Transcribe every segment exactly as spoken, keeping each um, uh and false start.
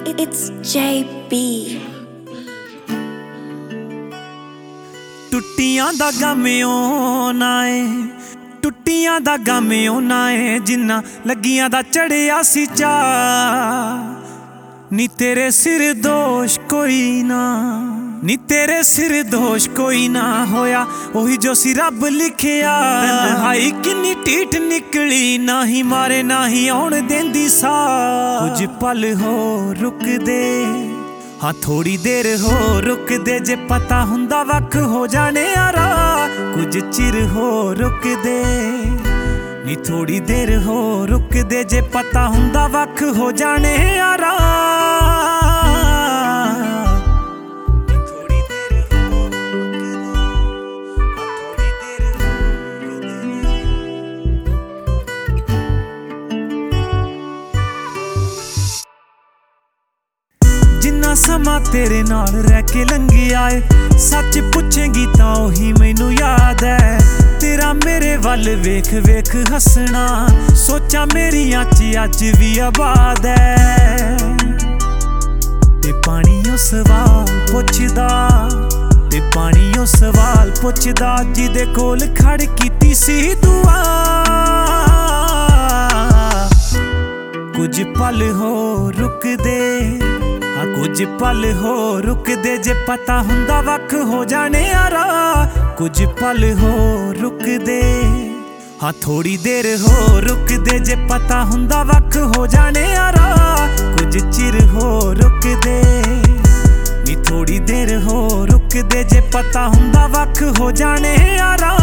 It's J B. ਟੁੱਟੀਆਂ ਦਾ ਗਮਿਓ ਨਾ ਏ ਟੁੱਟੀਆਂ ਦਾ ਗਮਿਓ ਨਾ ਏ ਜਿੰਨਾ ਲੱਗੀਆਂ ਦਾ ਚੜਿਆ ਸੀ ਚਾ ਨੀ ਤੇਰੇ ਸਿਰ ਦੋਸ਼ ਕੋਈ ਨਾ ਨੀ ਤੇਰੇ ਸਿਰ ਦੋਸ਼ ਕੋਈ ਨਾ ਹੋਇਆ ਉਹੀ ਜੋ ਸੀ ਰੱਬ ਲਿਖਿਆ ਤਨਹਾਈ ਕਿੰਨੀ ਢੀਠ ਨਿਕਲੀ ਨਾ ਹੀ ਮਾਰੇ ਨਾ ਹੀ ਆਉਣ ਦੇਂਦੀ ਸਾ ਕੁਝ ਪਲ ਹੋ ਰੁਕਦੇ ਹਾਂ ਥੋੜੀ ਦੇਰ ਹੋ ਰੁਕਦੇ ਜੇ ਪਤਾ ਹੁੰਦਾ ਵੱਖ ਹੋ ਜਾਣੇ ਯਾਰਾ ਕੁਝ ਚਿਰ ਹੋ ਰੁਕਦੇ ਨੀ ਥੋੜੀ ਦੇਰ ਹੋ ਰੁਕਦੇ ਜੇ ਪਤਾ ਹੁੰਦਾ ਵੱਖ ਹੋ ਜਾਣੇ ਯਾਰਾ ਜਿੰਨਾ ਸਮਾਂ ਤੇਰੇ ਨਾਲ ਰਹਿ ਕੇ ਲੰਘਿਆ ਏ ਸੱਚ ਪੁੱਛੇਂਗੀ ਤਾਂ ਉਹੀ ਮੈਨੂੰ ਯਾਦ ਐ ਤੇਰਾ ਮੇਰੇ ਵੱਲ ਵੇਖ ਵੇਖ ਹੱਸਣਾ ਸੋਚਾਂ ਮੇਰੀਆਂ ਚ ਅੱਜ ਵੀ ਆਬਾਦ ਐ ਤੇ ਪਾਣੀ ਉਹ ਸਵਾਲ ਪੁੱਛਦਾ ਤੇ ਪਾਣੀ ਉਹ ਸਵਾਲ ਪੁੱਛਦਾ ਜਿਹਦੇ ਕੋਲ ਖੜ ਕੀਤੀ ਸੀ ਦੁਆ ਕੁਝ ਪਲ ਹੋ ਰੁਕਦੇ ਹਾਂ ਕੁਝ ਪਲ ਹੋ ਰੁਕਦੇ ਜੇ ਪਤਾ ਹੁੰਦਾ ਵੱਖ ਹੋ ਜਾਣੇ ਯਾਰਾ ਕੁਝ ਪਲ ਹੋ ਰੁਕਦੇ ਹਾਂ ਥੋੜੀ ਦੇਰ ਹੋ ਰੁਕਦੇ ਜੇ ਪਤਾ ਹੁੰਦਾ ਵੱਖ ਹੋ ਜਾਣੇ ਯਾਰਾ ਕੁਝ ਚਿਰ ਹੋ ਰੁਕਦੇ ਨੀ ਥੋੜੀ ਦੇਰ ਹੋ ਰੁਕਦੇ ਜੇ ਪਤਾ ਹੁੰਦਾ ਵੱਖ ਹੋ ਜਾਣੇ ਯਾਰਾ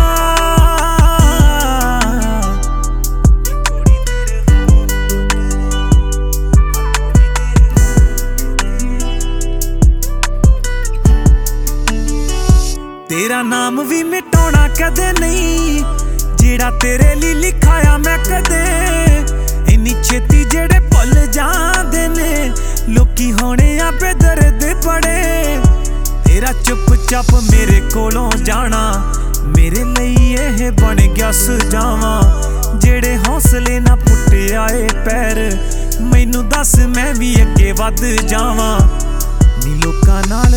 ਤੇਰਾ ਨਾਮ ਵੀ ਮਿਟਾਉਣਾ ਕਦੇ ਨਹੀਂ ਜਿਹੜਾ ਤੇਰੇ ਲਈ ਲਿਖਾਇਆ ਮੈਂ ਕਦੇ ਇੰਨੀ ਛੇਤੀ ਜਿਹੜੇ ਭੁੱਲ ਜਾਂਦੇ ਨੇ ਲੋਕੀ ਹੋਣੇ ਆ ਬੇਦਰਦ ਬੜੇ ਤੇਰਾ ਚੁੱਪ ਚਾਪ ਮੇਰੇ ਕੋਲੋਂ ਜਾਣਾ ਮੇਰੇ ਲਈ ਇਹ ਬਣ ਗਿਆ ਸਜਾਵਾਂ ਜਿਹੜੇ ਹੌਸਲੇ ਨਾ ਪੁੱਟਿਆ ਏ ਪੈਰ ਮੈਨੂੰ ਦੱਸ ਮੈਂ ਵੀ ਅੱਗੇ ਵੱਧ ਜਾਵਾਂ ਨੀ ਲੋਕਾਂ ਨਾਲ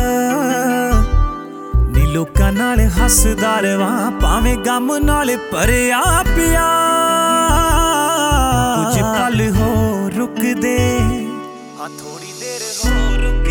ਲੋਕਾਂ ਨਾਲ ਹੱਸਦਾ ਰਵਾਂ ਭਾਵੇਂ ਗਮ ਨਾਲ ਭਰਿਆ ਪਿਆ ਕੁਝ ਪਲ ਹੋ ਰੁਕਦੇ ਹਾਂ ਥੋੜੀ ਦੇਰ ਹੋ ਰੁਕ